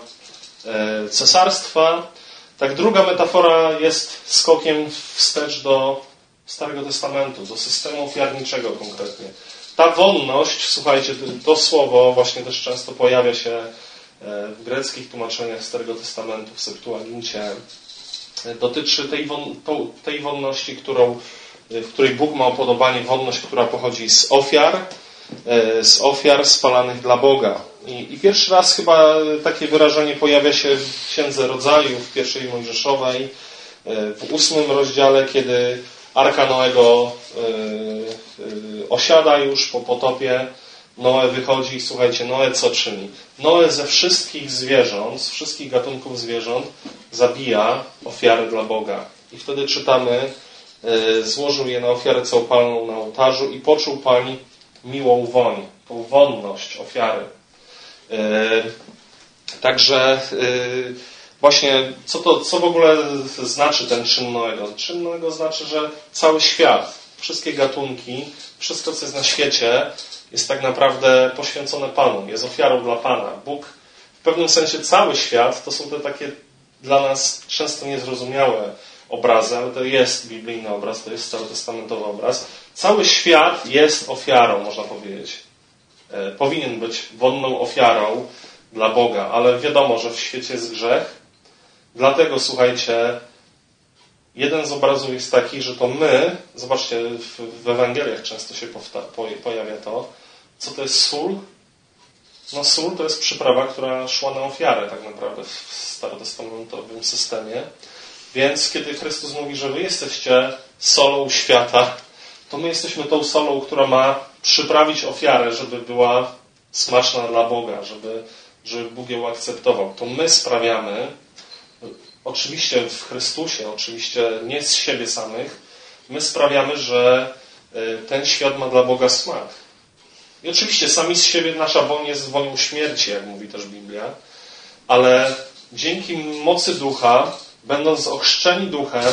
cesarstwa, tak druga metafora jest skokiem wstecz do Starego Testamentu, do systemu ofiarniczego konkretnie. Ta wonność, słuchajcie, to słowo właśnie też często pojawia się w greckich tłumaczeniach Starego Testamentu, w Septuagincie. Dotyczy tej, won, tej wonności, którą, w której Bóg ma upodobanie, wonność, która pochodzi z ofiar, z ofiar spalanych dla Boga. I, i pierwszy raz chyba takie wyrażenie pojawia się w Księdze Rodzaju, w pierwszej Mojżeszowej, w ósmym rozdziale, kiedy Arka Noego yy, yy, osiada już po potopie. Noe wychodzi i słuchajcie, Noe co czyni? Noe ze wszystkich zwierząt, z wszystkich gatunków zwierząt zabija ofiary dla Boga. I wtedy czytamy: yy, złożył je na ofiarę całopalną na ołtarzu i poczuł Pan miłą woń, tą wonność ofiary. Yy, także yy, właśnie, co, to, co w ogóle znaczy ten czyn Noego? Czyn Noego znaczy, że cały świat, wszystkie gatunki, wszystko, co jest na świecie, jest tak naprawdę poświęcone Panu, jest ofiarą dla Pana. Bóg, w pewnym sensie cały świat, to są te takie dla nas często niezrozumiałe obrazy, ale to jest biblijny obraz, to jest starotestamentowy obraz. Cały świat jest ofiarą, można powiedzieć. E, powinien być wonną ofiarą dla Boga, ale wiadomo, że w świecie jest grzech. Dlatego, słuchajcie, jeden z obrazów jest taki, że to my, zobaczcie, w, w Ewangeliach często się powta, po, pojawia to, co to jest sól? No sól to jest przyprawa, która szła na ofiarę tak naprawdę w starotestamentowym systemie. Więc kiedy Chrystus mówi, że wy jesteście solą świata, to my jesteśmy tą solą, która ma przyprawić ofiarę, żeby była smaczna dla Boga, żeby, żeby Bóg ją akceptował. To my sprawiamy, oczywiście w Chrystusie, oczywiście nie z siebie samych, my sprawiamy, że ten świat ma dla Boga smak. I oczywiście sami z siebie nasza woń jest wonią śmierci, jak mówi też Biblia, ale dzięki mocy Ducha, będąc ochrzczeni Duchem,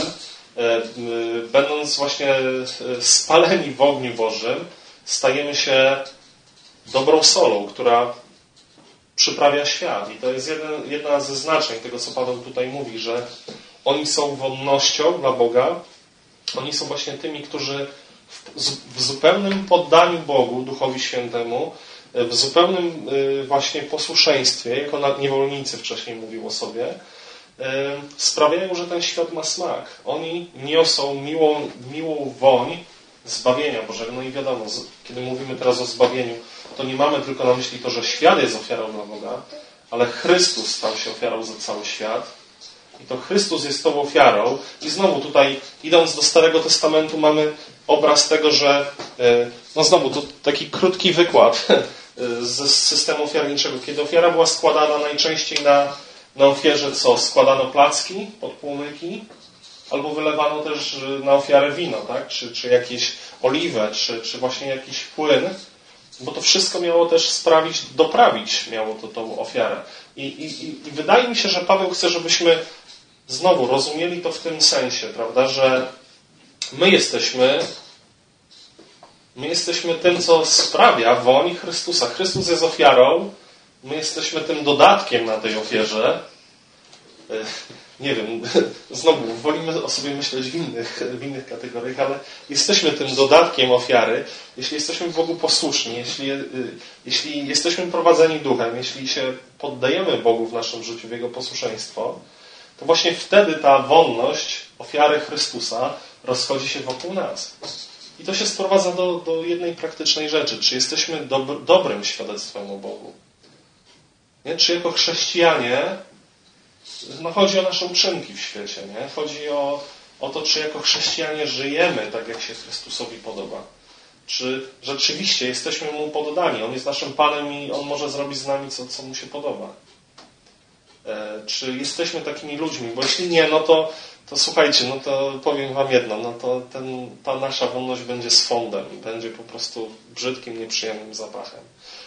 będąc właśnie spaleni w ogniu Bożym, stajemy się dobrą solą, która przyprawia świat. I to jest jeden, jedna ze znaczeń tego, co Paweł tutaj mówi, że oni są wonnością dla Boga. Oni są właśnie tymi, którzy w, w zupełnym poddaniu Bogu, Duchowi Świętemu, w zupełnym właśnie posłuszeństwie, jako niewolnicy wcześniej mówił o sobie, sprawiają, że ten świat ma smak. Oni niosą miłą, miłą woń zbawienia Bożego. No i wiadomo, kiedy mówimy teraz o zbawieniu, to nie mamy tylko na myśli to, że świat jest ofiarą dla Boga, ale Chrystus stał się ofiarą za cały świat. I to Chrystus jest tą ofiarą. I znowu tutaj, idąc do Starego Testamentu, mamy obraz tego, że no znowu, to taki krótki wykład z systemu ofiarniczego. Kiedy ofiara była składana najczęściej na, na ofierze, co? Składano placki pod płomyki, albo wylewano też na ofiarę wino, tak? Czy, czy jakieś oliwę, czy, czy właśnie jakiś płyn, bo to wszystko miało też sprawić, doprawić miało to tą ofiarę. I, i, i wydaje mi się, że Paweł chce, żebyśmy znowu rozumieli to w tym sensie, prawda, że my jesteśmy my jesteśmy tym, co sprawia woń Chrystusa. Chrystus jest ofiarą, my jesteśmy tym dodatkiem na tej ofierze. Nie wiem, znowu wolimy o sobie myśleć w innych, w innych kategoriach, ale jesteśmy tym dodatkiem ofiary, jeśli jesteśmy Bogu posłuszni, jeśli, jeśli jesteśmy prowadzeni duchem, jeśli się poddajemy Bogu w naszym życiu, w Jego posłuszeństwo, to właśnie wtedy ta wonność ofiary Chrystusa rozchodzi się wokół nas. I to się sprowadza do, do jednej praktycznej rzeczy. Czy jesteśmy dob- dobrym świadectwem o Bogu? Nie? Czy jako chrześcijanie, no chodzi o nasze uczynki w świecie, nie? Chodzi o, o to, czy jako chrześcijanie żyjemy tak, jak się Chrystusowi podoba. Czy rzeczywiście jesteśmy Mu poddani. On jest naszym Panem i On może zrobić z nami, co, co Mu się podoba. E, czy jesteśmy takimi ludźmi? Bo jeśli nie, no to, to słuchajcie, no to powiem Wam jedno, no to ten, ta nasza wolność będzie swądem i będzie po prostu brzydkim, nieprzyjemnym zapachem.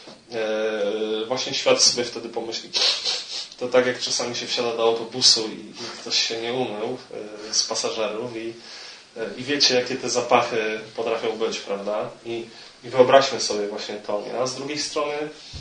E, właśnie świat sobie wtedy pomyśli, to tak jak czasami się wsiada do autobusu i, i ktoś się nie umył e, z pasażerów i, e, i wiecie, jakie te zapachy potrafią być, prawda? I, i wyobraźmy sobie właśnie to. Nie? A z drugiej strony,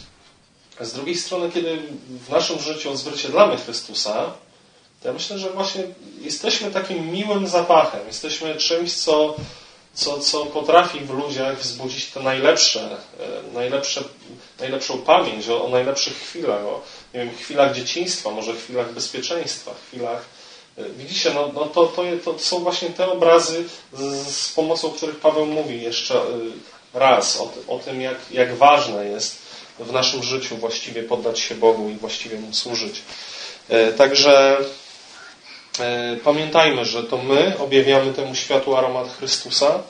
z drugiej strony, kiedy w naszym życiu odzwierciedlamy Chrystusa, to ja myślę, że właśnie jesteśmy takim miłym zapachem, jesteśmy czymś, co, co, co potrafi w ludziach wzbudzić te najlepsze, najlepsze, najlepszą pamięć o, o najlepszych chwilach, o nie wiem, chwilach dzieciństwa, może chwilach bezpieczeństwa, chwilach... Widzicie, no, no to, to, to są właśnie te obrazy, z, z pomocą których Paweł mówi jeszcze raz o, o tym, jak, jak ważne jest w naszym życiu właściwie poddać się Bogu i właściwie Mu służyć. Także pamiętajmy, że to my objawiamy temu światu aromat Chrystusa.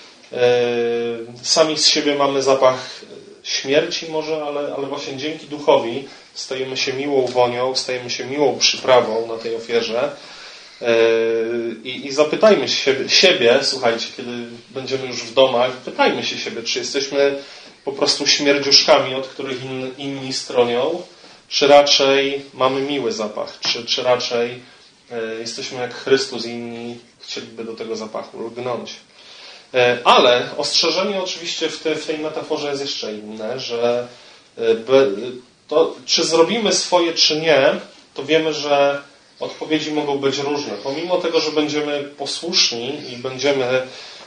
Sami z siebie mamy zapach śmierci może, ale, ale właśnie dzięki Duchowi stajemy się miłą wonią, stajemy się miłą przyprawą na tej ofierze. I, i zapytajmy się, siebie, słuchajcie, kiedy będziemy już w domach, pytajmy się siebie, czy jesteśmy po prostu śmierdziuszkami, od których in, inni stronią, czy raczej mamy miły zapach, czy, czy raczej e, jesteśmy jak Chrystus i inni chcieliby do tego zapachu lgnąć. E, ale ostrzeżenie oczywiście w, te, w tej metaforze jest jeszcze inne, że e, be, to, czy zrobimy swoje, czy nie, to wiemy, że odpowiedzi mogą być różne. Pomimo tego, że będziemy posłuszni i będziemy e,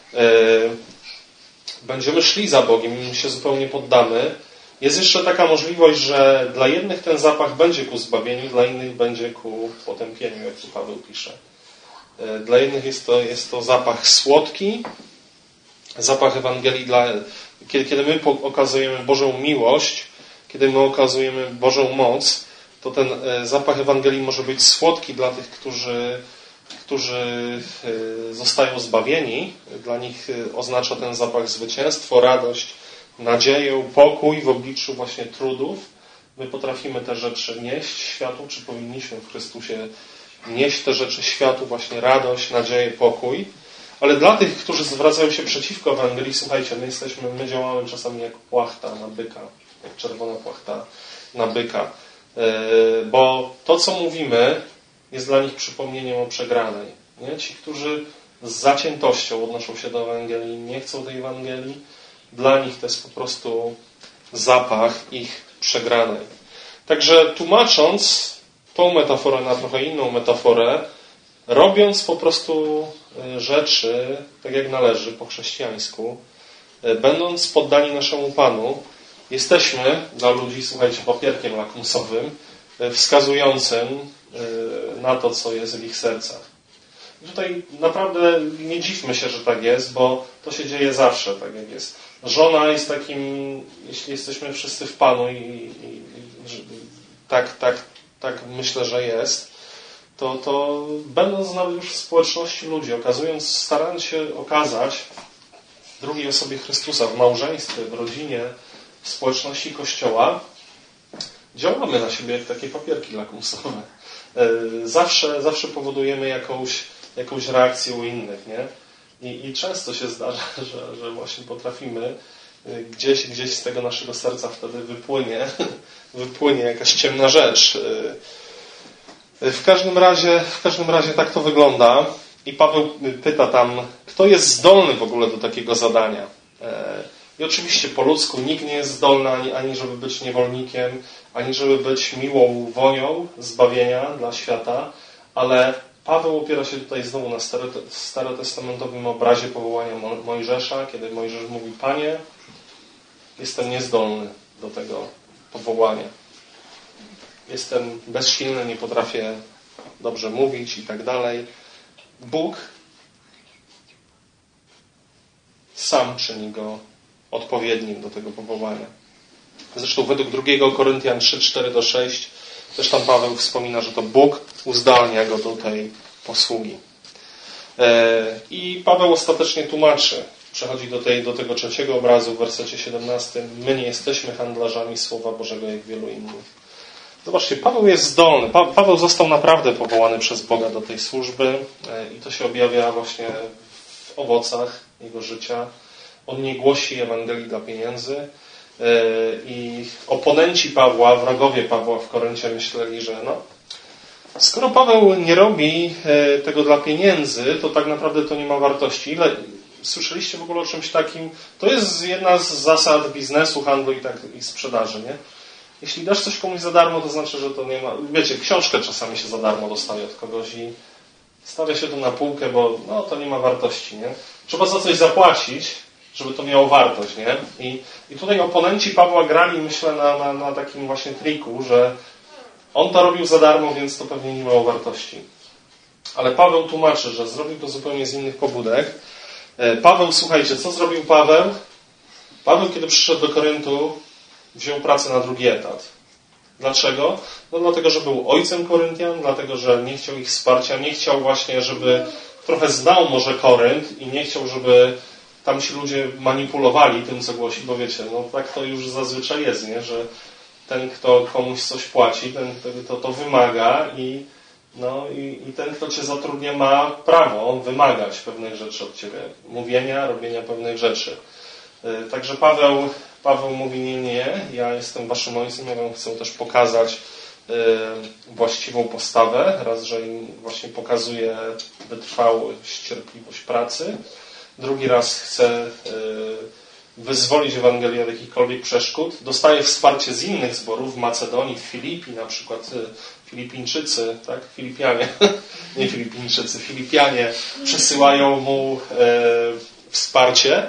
będziemy szli za Bogiem i Mu się zupełnie poddamy, jest jeszcze taka możliwość, że dla jednych ten zapach będzie ku zbawieniu, dla innych będzie ku potępieniu, jak tu Paweł pisze. Dla jednych jest to, jest to zapach słodki, zapach Ewangelii, dla, kiedy, kiedy my okazujemy Bożą miłość, kiedy my okazujemy Bożą moc, to ten zapach Ewangelii może być słodki dla tych, którzy, którzy zostają zbawieni. Dla nich oznacza ten zapach zwycięstwo, radość, nadzieję, pokój w obliczu właśnie trudów. My potrafimy te rzeczy nieść światu, czy powinniśmy w Chrystusie nieść te rzeczy światu, właśnie radość, nadzieję, pokój. Ale dla tych, którzy zwracają się przeciwko Ewangelii, słuchajcie, my jesteśmy, my działamy czasami jak płachta na byka, jak czerwona płachta na byka. Bo to, co mówimy, jest dla nich przypomnieniem o przegranej. Nie? Ci, którzy z zaciętością odnoszą się do Ewangelii, nie chcą tej Ewangelii, dla nich to jest po prostu zapach ich przegranej. Także tłumacząc tą metaforę na trochę inną metaforę, robiąc po prostu rzeczy tak jak należy po chrześcijańsku, będąc poddani naszemu Panu, jesteśmy dla ludzi, słuchajcie, papierkiem lakmusowym wskazującym na to, co jest w ich sercach. I tutaj naprawdę nie dziwmy się, że tak jest, bo to się dzieje zawsze, tak jak jest. Żona jest takim, jeśli jesteśmy wszyscy w Panu i, i, i tak, tak, tak myślę, że jest, to, to będąc nawet już w społeczności ludzi, okazując, starając się okazać drugiej osobie Chrystusa w małżeństwie, w rodzinie, w społeczności Kościoła, działamy na siebie jak takie papierki lakmusowe. Zawsze, zawsze powodujemy jakąś, jakąś reakcję u innych, nie? I, i często się zdarza, że, że właśnie potrafimy gdzieś, gdzieś z tego naszego serca wtedy wypłynie, wypłynie jakaś ciemna rzecz. W każdym razie, w każdym razie tak to wygląda. I Paweł pyta tam, kto jest zdolny w ogóle do takiego zadania. I oczywiście po ludzku nikt nie jest zdolny ani, ani żeby być niewolnikiem, ani żeby być miłą wonią zbawienia dla świata, ale Paweł opiera się tutaj znowu na starotestamentowym obrazie powołania Mojżesza, kiedy Mojżesz mówi: Panie, jestem niezdolny do tego powołania. Jestem bezsilny, nie potrafię dobrze mówić i tak dalej. Bóg sam czyni go odpowiednim do tego powołania. Zresztą według drugiego Koryntian trzy, cztery do sześć też tam Paweł wspomina, że to Bóg uzdalnia go do tej posługi. I Paweł ostatecznie tłumaczy, przechodzi do, tej, do tego trzeciego obrazu w wersecie siedemnastym. My nie jesteśmy handlarzami Słowa Bożego jak wielu innych. Zobaczcie, Paweł jest zdolny. Pa- Paweł został naprawdę powołany przez Boga do tej służby i to się objawia właśnie w owocach jego życia. On nie głosi Ewangelii dla pieniędzy i oponenci Pawła, wrogowie Pawła w Koryncie myśleli, że no, skoro Paweł nie robi tego dla pieniędzy, to tak naprawdę to nie ma wartości. Ile słyszeliście w ogóle o czymś takim? To jest jedna z zasad biznesu, handlu i, tak, i sprzedaży, nie? Jeśli dasz coś komuś za darmo, to znaczy, że to nie ma... Wiecie, książkę czasami się za darmo dostaje od kogoś i stawia się to na półkę, bo no, to nie ma wartości, nie? Trzeba za coś zapłacić, żeby to miało wartość, nie? I, i tutaj oponenci Pawła grali, myślę, na, na, na takim właśnie triku, że on to robił za darmo, więc to pewnie nie miało wartości. Ale Paweł tłumaczy, że zrobił to zupełnie z innych pobudek. Paweł, słuchajcie, co zrobił Paweł? Paweł, kiedy przyszedł do Koryntu, wziął pracę na drugi etat. Dlaczego? No dlatego, że był ojcem Koryntian, dlatego, że nie chciał ich wsparcia, nie chciał właśnie, żeby trochę znał może Korynt i nie chciał, żeby tam ci ludzie manipulowali tym, co głosi, bo wiecie, no tak to już zazwyczaj jest, nie? Że ten, kto komuś coś płaci, ten, kto to wymaga i, no, i, i ten, kto cię zatrudnia, ma prawo wymagać pewnych rzeczy od ciebie. Mówienia, robienia pewnych rzeczy. Także Paweł, Paweł mówi, nie, nie, ja jestem waszym ojcem, ja wam chcę też pokazać właściwą postawę, raz, że im właśnie pokazuje wytrwałość, cierpliwość pracy. Drugi raz chce wyzwolić Ewangelię od jakichkolwiek przeszkód. Dostaje wsparcie z innych zborów w Macedonii, w Filipii, na przykład Filipińczycy, tak? Filipianie, nie Filipińczycy, Filipianie przesyłają mu wsparcie.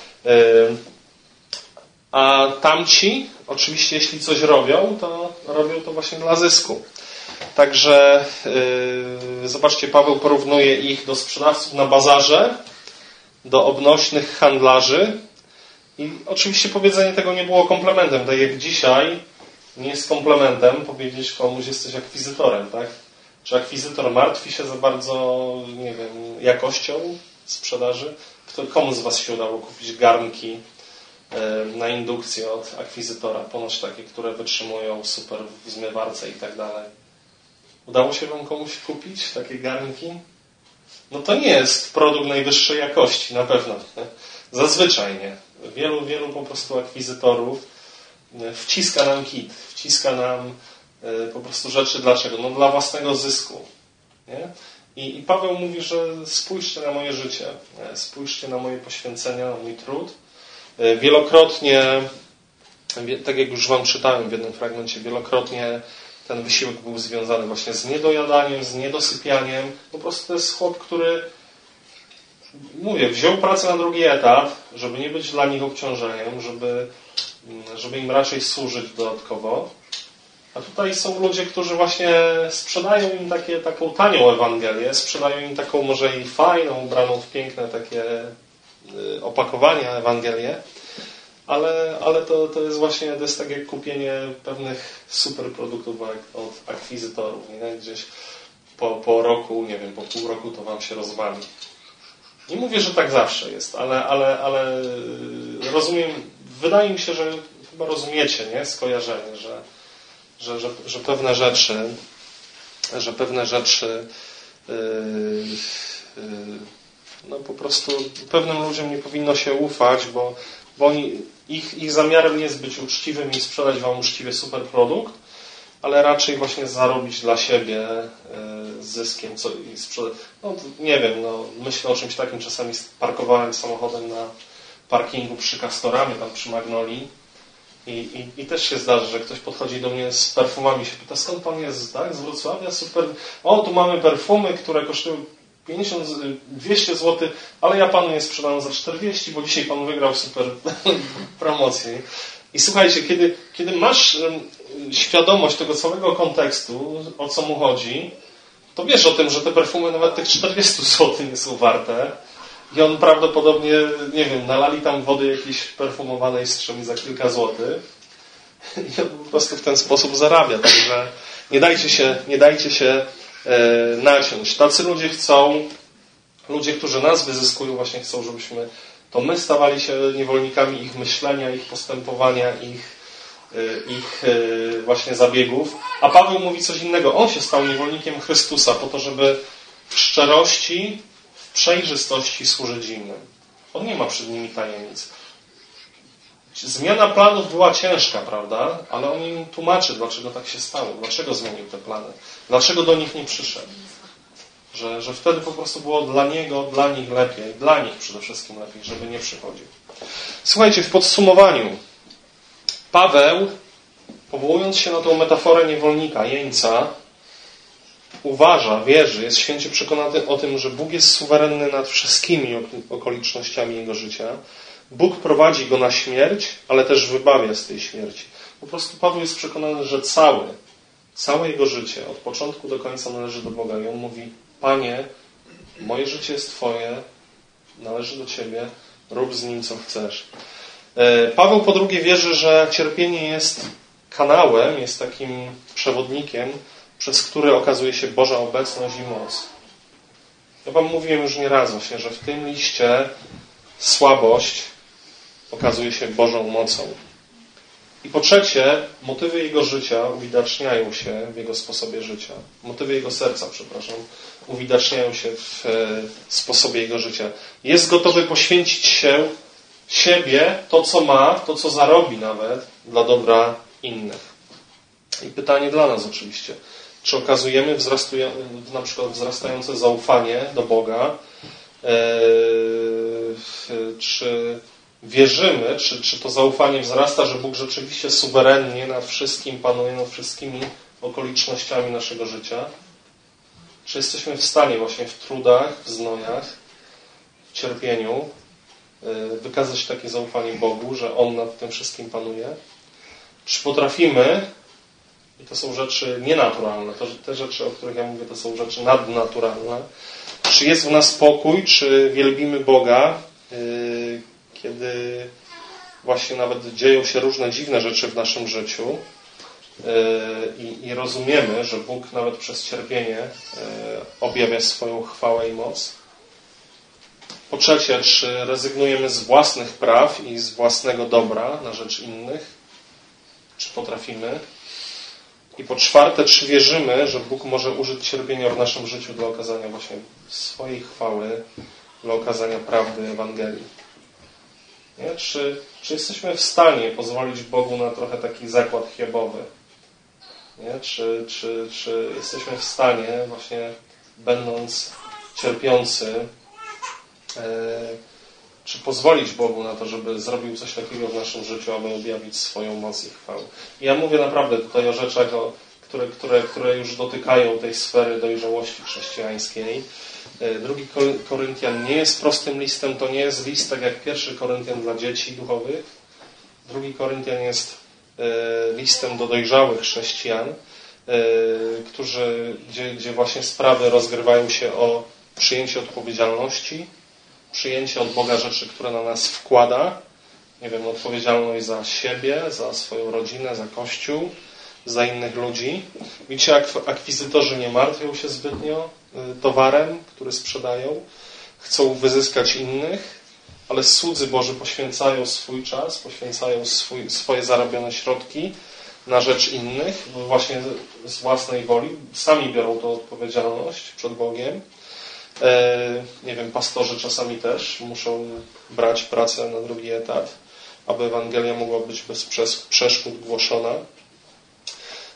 A tamci, oczywiście, jeśli coś robią, to robią to właśnie dla zysku. Także yy, zobaczcie, Paweł porównuje ich do sprzedawców na bazarze, do obnośnych handlarzy. I oczywiście powiedzenie tego nie było komplementem. Tak jak dzisiaj nie jest komplementem powiedzieć komuś, jesteś akwizytorem, tak? Czy akwizytor martwi się za bardzo, nie wiem, jakością sprzedaży? Kto, komu z was się udało kupić garnki na indukcję od akwizytora, ponoć takie, które wytrzymują super w zmywarce i tak dalej. Udało się wam komuś kupić takie garnki? No to nie jest produkt najwyższej jakości, na pewno. Zazwyczaj nie. Wielu, wielu po prostu akwizytorów wciska nam kit, wciska nam po prostu rzeczy. Dlaczego? No dla własnego zysku. Nie? I, I Paweł mówi, że spójrzcie na moje życie, spójrzcie na moje poświęcenia, na mój trud. Wielokrotnie, tak jak już wam czytałem w jednym fragmencie, wielokrotnie ten wysiłek był związany właśnie z niedojadaniem, z niedosypianiem. Po prostu to jest chłop, który, mówię, wziął pracę na drugi etat, żeby nie być dla nich obciążeniem, żeby, żeby im raczej służyć dodatkowo. A tutaj są ludzie, którzy właśnie sprzedają im takie, taką tanią Ewangelię, sprzedają im taką może i fajną, ubraną w piękne takie opakowania Ewangelię, ale, ale to, to jest właśnie, to jest tak jak kupienie pewnych super produktów od akwizytorów, nie? Gdzieś po, po roku, nie wiem, po pół roku to wam się rozwali. Nie mówię, że tak zawsze jest, ale, ale, ale rozumiem, wydaje mi się, że chyba rozumiecie, nie? Skojarzenie, że, że, że, że pewne rzeczy, że pewne rzeczy yy, yy, no po prostu pewnym ludziom nie powinno się ufać, bo, bo oni, ich, ich zamiarem nie jest być uczciwym i sprzedać wam uczciwie super produkt, ale raczej właśnie zarobić dla siebie zyskiem, co i sprzedać. No nie wiem, no myślę o czymś takim, czasami parkowałem samochodem na parkingu przy Castoramie, tam przy Magnolii i, i, i też się zdarza, że ktoś podchodzi do mnie z perfumami i się pyta, skąd pan jest, tak? Z Wrocławia? Super. O, tu mamy perfumy, które kosztują pięćdziesiąt, dwieście złotych, ale ja panu je sprzedam za czterdzieści, bo dzisiaj pan wygrał super promocję. I słuchajcie, kiedy, kiedy masz świadomość tego całego kontekstu, o co mu chodzi, to wiesz o tym, że te perfumy nawet tych czterdzieści złotych nie są warte i on prawdopodobnie, nie wiem, nalali tam wody jakiejś perfumowanej z czymś za kilka złotych i on po prostu w ten sposób zarabia. Także nie dajcie się, nie dajcie się e, naciąć. Tacy ludzie chcą, ludzie, którzy nas wyzyskują, właśnie chcą, żebyśmy to my stawali się niewolnikami ich myślenia, ich postępowania, ich, ich właśnie zabiegów. A Paweł mówi coś innego. On się stał niewolnikiem Chrystusa po to, żeby w szczerości, w przejrzystości służyć innym. On nie ma przed nimi tajemnic. Zmiana planów była ciężka, prawda? Ale on im tłumaczy, dlaczego tak się stało, dlaczego zmienił te plany, dlaczego do nich nie przyszedł. Że, że wtedy po prostu było dla niego, dla nich lepiej, dla nich przede wszystkim lepiej, żeby nie przychodził. Słuchajcie, w podsumowaniu Paweł, powołując się na tą metaforę niewolnika, jeńca, uważa, wierzy, jest święcie przekonany o tym, że Bóg jest suwerenny nad wszystkimi okolicznościami jego życia. Bóg prowadzi go na śmierć, ale też wybawia z tej śmierci. Po prostu Paweł jest przekonany, że cały, całe jego życie, od początku do końca należy do Boga. I on mówi, Panie, moje życie jest Twoje, należy do Ciebie, rób z nim co chcesz. Paweł po drugie wierzy, że cierpienie jest kanałem, jest takim przewodnikiem, przez który okazuje się Boża obecność i moc. Ja Wam mówiłem już nieraz właśnie, że w tym liście słabość okazuje się Bożą mocą. I po trzecie, motywy jego życia uwidaczniają się w jego sposobie życia. Motywy jego serca, przepraszam, uwidaczniają się w sposobie jego życia. Jest gotowy poświęcić się siebie, to co ma, to co zarobi nawet, dla dobra innych. I pytanie dla nas oczywiście. Czy okazujemy na przykład wzrastające zaufanie do Boga? Czy wierzymy, czy, czy to zaufanie wzrasta, że Bóg rzeczywiście suwerennie nad wszystkim panuje, nad wszystkimi okolicznościami naszego życia? Czy jesteśmy w stanie właśnie w trudach, w znojach, w cierpieniu wykazać takie zaufanie Bogu, że On nad tym wszystkim panuje? Czy potrafimy, i to są rzeczy nienaturalne, to, te rzeczy, o których ja mówię, to są rzeczy nadnaturalne, czy jest w nas pokój, czy wielbimy Boga, yy, kiedy właśnie nawet dzieją się różne dziwne rzeczy w naszym życiu yy, i, i rozumiemy, że Bóg nawet przez cierpienie yy, objawia swoją chwałę i moc? Po trzecie, czy rezygnujemy z własnych praw i z własnego dobra na rzecz innych? Czy potrafimy? I po czwarte, czy wierzymy, że Bóg może użyć cierpienia w naszym życiu dla okazania właśnie swojej chwały, dla okazania prawdy Ewangelii? Nie? Czy, czy jesteśmy w stanie pozwolić Bogu na trochę taki zakład Hiobowy? Nie? Czy, czy, czy jesteśmy w stanie właśnie, będąc cierpiący, czy pozwolić Bogu na to, żeby zrobił coś takiego w naszym życiu, aby objawić swoją moc i chwałę. I ja mówię naprawdę tutaj o rzeczach, które, które, które już dotykają tej sfery dojrzałości chrześcijańskiej. Drugi Koryntian nie jest prostym listem, to nie jest list tak jak pierwszy Koryntian dla dzieci duchowych. Drugi Koryntian jest listem do dojrzałych chrześcijan, którzy, gdzie, gdzie właśnie sprawy rozgrywają się o przyjęcie odpowiedzialności, przyjęcie od Boga rzeczy, które na nas wkłada, nie wiem, odpowiedzialność za siebie, za swoją rodzinę, za Kościół, za innych ludzi. Widzicie, jak akwizytorzy nie martwią się zbytnio towarem, który sprzedają, chcą wyzyskać innych, ale słudzy Boży poświęcają swój czas, poświęcają swój, swoje zarobione środki na rzecz innych, właśnie z własnej woli, sami biorą tą odpowiedzialność przed Bogiem. Nie wiem, pastorzy czasami też muszą brać pracę na drugi etat, aby Ewangelia mogła być bez przeszkód głoszona.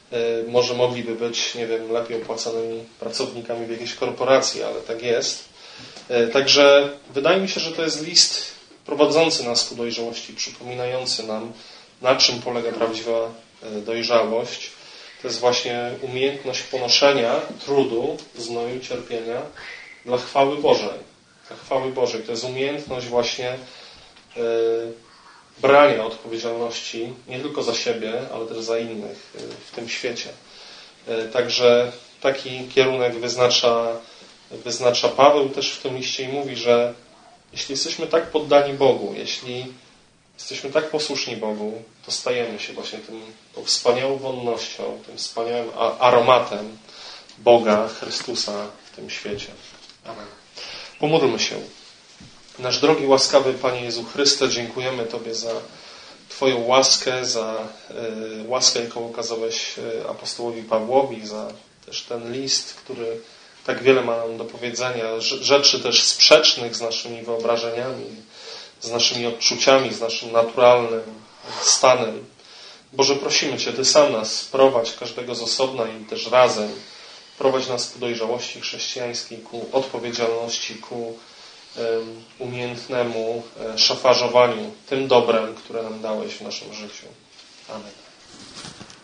Może mogliby być, nie wiem, lepiej opłacanymi pracownikami w jakiejś korporacji, ale tak jest. Także wydaje mi się, że to jest list prowadzący nas ku dojrzałości, przypominający nam, na czym polega prawdziwa dojrzałość. To jest właśnie umiejętność ponoszenia trudu, znoju, cierpienia dla chwały Bożej. Dla chwały Bożej. To jest umiejętność właśnie yy, brania odpowiedzialności nie tylko za siebie, ale też za innych yy, w tym świecie. Yy, także taki kierunek wyznacza, wyznacza Paweł też w tym liście i mówi, że jeśli jesteśmy tak poddani Bogu, jeśli jesteśmy tak posłuszni Bogu, to stajemy się właśnie tym, tą wspaniałą wonnością, tym wspaniałym aromatem Boga, Chrystusa w tym świecie. Amen. Pomódlmy się. Nasz drogi, łaskawy Panie Jezu Chryste, dziękujemy Tobie za Twoją łaskę, za y, łaskę, jaką okazałeś apostołowi Pawłowi, za też ten list, który tak wiele ma nam do powiedzenia, rzeczy też sprzecznych z naszymi wyobrażeniami, z naszymi odczuciami, z naszym naturalnym stanem. Boże, prosimy Cię, Ty sam nas prowadź, każdego z osobna i też razem. Prowadź nas ku dojrzałości chrześcijańskiej, ku odpowiedzialności, ku um, umiejętnemu um, szafarzowaniu tym dobrem, które nam dałeś w naszym życiu. Amen.